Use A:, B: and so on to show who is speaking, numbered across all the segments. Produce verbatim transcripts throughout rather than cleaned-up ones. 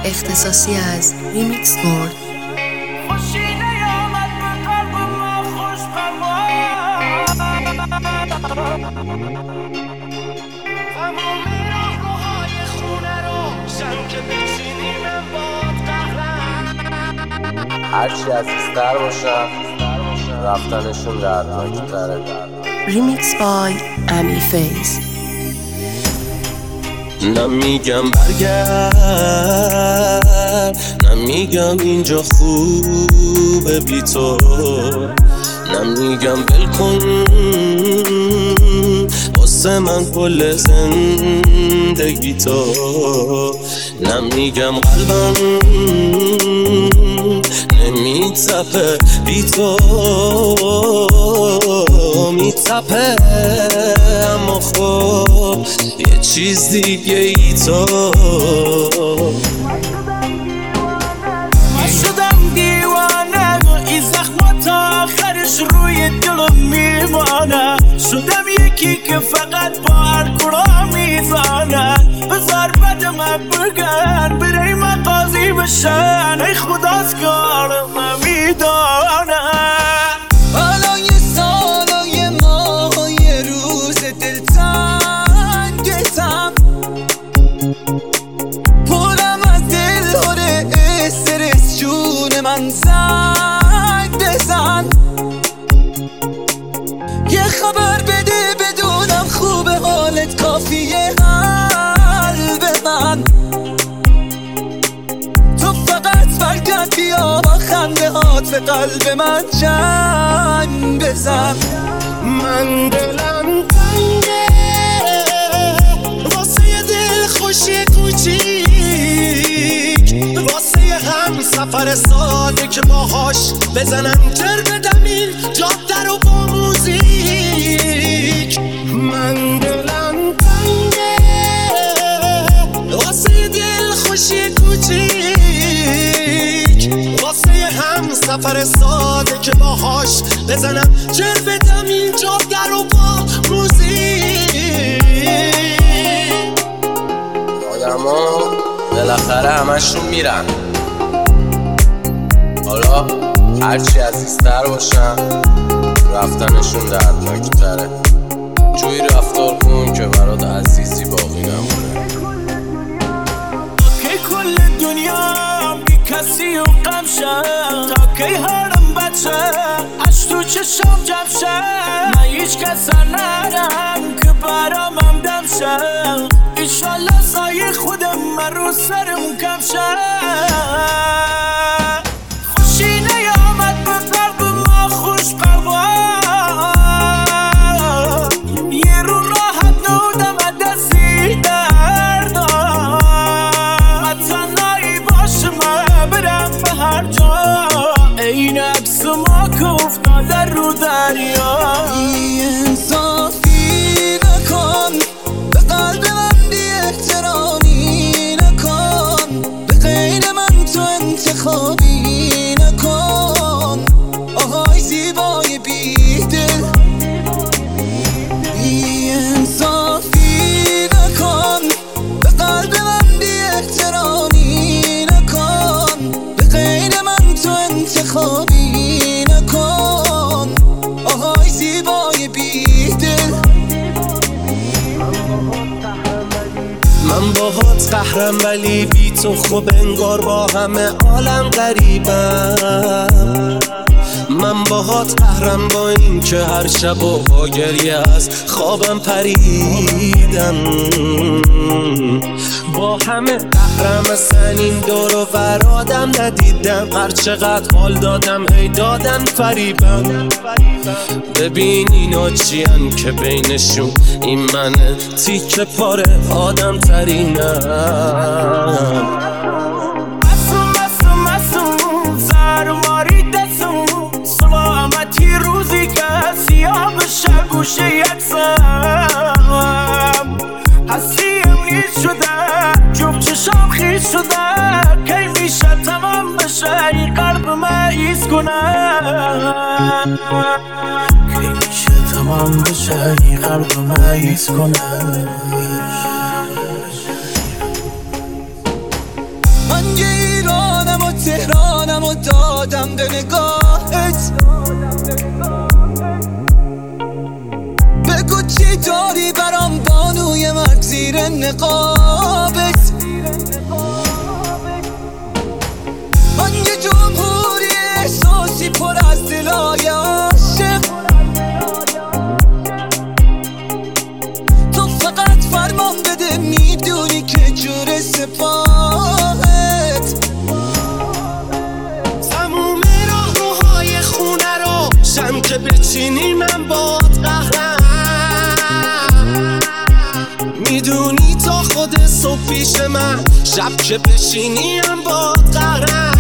A: اختصاصی از ریمیکس ورد.
B: هرچی عزیزتر باشم رفتنشون دردناک‌تره.
A: ریمیکس بای امی فیز.
B: نمیگم برگرد، نمیگم اینجا خوبه بی تو، نمیگم ول کن واسه من کل زندگی تو، نمیگم قلبم نمیتپه بی تو، میتپه اما خب یه چیز دیگه ای تو.
C: من شدم دیوانه، این زخمات آخرش روی دلم میمانه، شدم یکی که فقط با هر کلا میزانه، بذار بد من بگن برای من قاضی بشن، ای خداست کارم نمیدانه. حالا یه سال و یه ماه و یه روز دلتنگتم، پرم از دل هره استرس، جون من زنگ بزن، یه خبر بده بدونم خوبه حالت، کافیه قلب من، تو فقط برگرد بیا با خنده هات به قلب من جنگ بزن. من دلم تنگه واسه یه دل خوشی کوچیک، واسه یه هم سفر ساده که باهاش بزنم تر بدم این جاده رو با موزیک. من دلم تنگه واسه یه دل خوشی کوچیک، واسه یه هم سفر ساده که باهاش بزنم تر بدم این جاده رو با موزیک.
B: آدم ها بالاخره همشون میرن، حالا هرچی عزیزتر باشن رفتنشون دردناک‌تره. جوی رفتار کن که برات عزیزی باقی نمونه.
C: که کل دنیا بی کسی و غم شد، تا که حالم بچه اش تو چشم جمع شد، من هیچ کس ندارم که برامم دم شد، ایشالله سایه خودم من رو سرم کم شد. خوشی نیامد به قلب ما خوش قلبان، یه رو راحت نودم دستی دردان، من تنهایی باشم برم به هر جا، این عکس ما که افتاده رو دریا. بی انصافی نکن به قلب من، بی احترامی نکن به غیر من، تو انتخابی نکن آهای زیبای بی دل. بی انصافی نکن به قلب من، بی احترامی نکن به غیر من، تو انتخابی نکن آهای زیبای بی دل. من باهات قهرم ولی بی تو خوب انگار با همه عالم غریبم، من باهات قهرم با این که هر شب و با گریه از خوابم پریدم، با همه قهرم اصلا این دور و برادم ندیدم، هر چقدر حال دادم هی دادن فریبم. ببین اینا چیان که بینشون این منه تیکه پاره آدم ترینم. مسوم مسوم مسوم زرماری دستم، سلامتی روزی که سیاه بشه گوشه یکسم، حسیم نیست شده جفت چشام خیز شده، کی میشه تمام بشه این قلب مایز کنم، کی میشه تمام بشه این قلب مایز کنم. من یه ایرانم و تهرانم و دادم به نگاهت. بگو چی داری برام بانوی مرد زیر نقابت. من یه جمهوری احساسی پر از دلای عاشق. تو فقط فرمان بده میدونی که جور سپاهت. تموم راه روهای خونه رو شم که بچینی من باد قهرم. میدونی تا خود صبح پیش من شب که بشینی هم باد قهرم.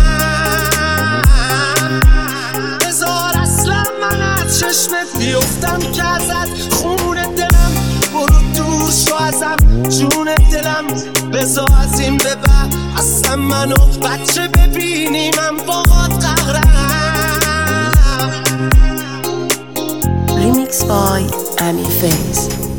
C: بذار اصلا من از چشمت بیفتم که ازت خون دلم. برو دور شو ازم جون دلم. بذار از این به بعد اصلا منو بچه ببینی من باهات قهرم.
A: Remix by Ami Face.